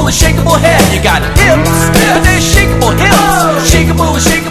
and shakeable head. You got hips, but they're shakeable hips. Shakeable, shakeable.